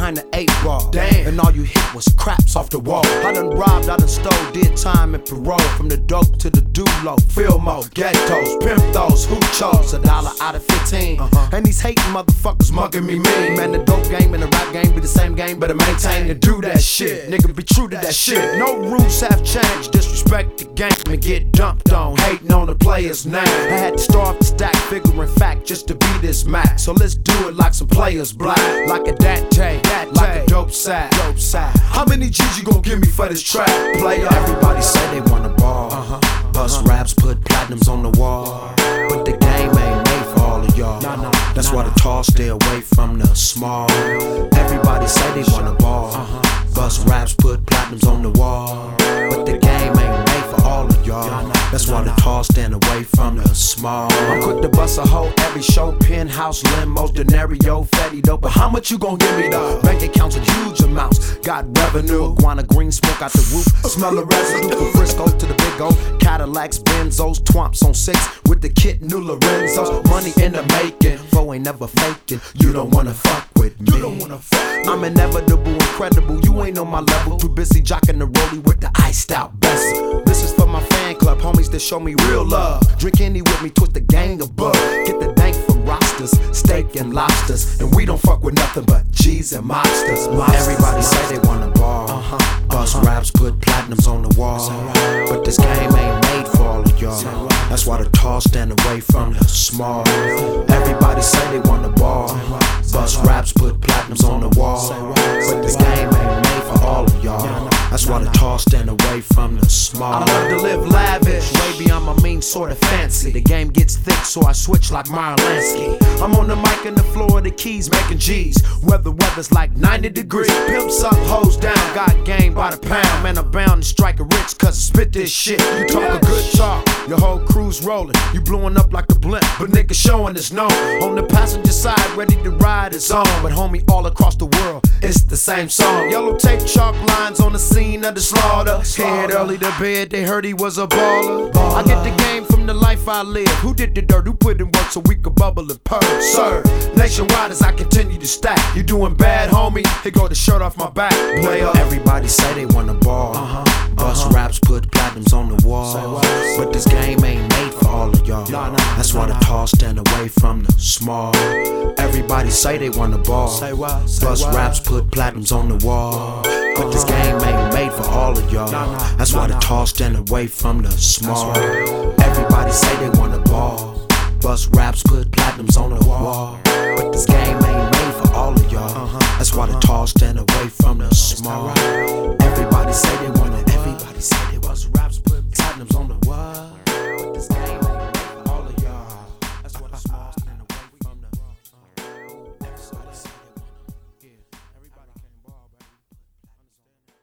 behind the 8-ball. Damn. And all you hit was craps off the wall. I done robbed, I done stole, did time and parole. From the dope to the dulo, Fillmore, ghettos, pimp those who chose $1 out of 15. And these hating motherfuckers mugging me mean. Man, the dope game and the rap game be the same game, better maintain and do that shit. Nigga, be true to that shit. No rules have changed, disrespect the game and get dumped on. Hating on the player's name. I had to start off the stack, figuring fact just to be this Mac. So let's do it like some players black, like a Dante, like a dope sack. How many G's you gon' give me for this track? Player, everybody say they wanna ball. Bust raps, put platinums on the wall. But the game ain't made for all of y'all. That's why the tall stay away from the small. Everybody say they wanna ball. Bust raps, put platinums on the wall. But the game ain't made for all of y'all. That's why the tall stand away from the small. I'm quick to bust a hoe every show. Penthouse, limos, denario, fatty dope. But how much you gon' give me though? Bank accounts with huge amounts. Got revenue, iguana green smoke out the roof. Smell the residue from Frisco to the Big O. Cadillacs, Benzos, Twomps on 6 with the kit, new Lorenzos. Money in the making, foe ain't never faking. You don't wanna fuck with me. I'm inevitable, incredible. You ain't on my level. Too busy jocking the rollie with the iced out Bessa. This is for my fan club, homies that show me real love. Drink any with me, twist the gang above. Get the dank from rosters, steak and lobsters. And we don't fuck with nothing but G's and mobsters. Everybody say they wanna ball. Bust raps, put platinums on the wall. But this game ain't made for all of y'all. That's why the tall stand away from the small. Everybody say they wanna ball. Bust raps, put platinums on the wall. But this game ain't made for all of y'all. That's why the tall stand away from the small. I love to live lavish, way beyond my means, sorta fancy. The game gets thick, so I switch like Meyer Lansky. I'm on the mic and the floor of the keys, making G's. Weather's like 90 degrees. Pimps up, hoes down, got game by the pound. Man, I'm bound to strike a rich, cause I spit this shit. You talk a good talk, your whole crew's rolling. You blowing up like a blimp, but nigga showing is known. On the passenger side, ready to ride is on. But homie, all across the world, it's the same song. Yellow tape chalk lines on the scene of the slaughter. Head early to bed, they heard he was a baller. I get the game from the life I live. Who did the dirt? Who put in work so we could bubble and purr? Sir, nationwide as I continue to stack. You doing bad, homie? Here go the shirt off my back. Player. Everybody say they wanna ball. Bust raps, put platinums on the wall. But this game ain't made for all of y'all. That's why the tall stand away from the small. Everybody say they wanna ball. Bust raps, put platinums on the wall. But this game ain't made for all of y'all. That's why the tall stand away from the small. Everybody say they wanna ball. Bust raps, put platinums on the wall. But this game ain't made for all of y'all. That's why the tall stand away from the small. Everybody say they wanna. Everybody say they bust raps, put platinums on the wall. But this game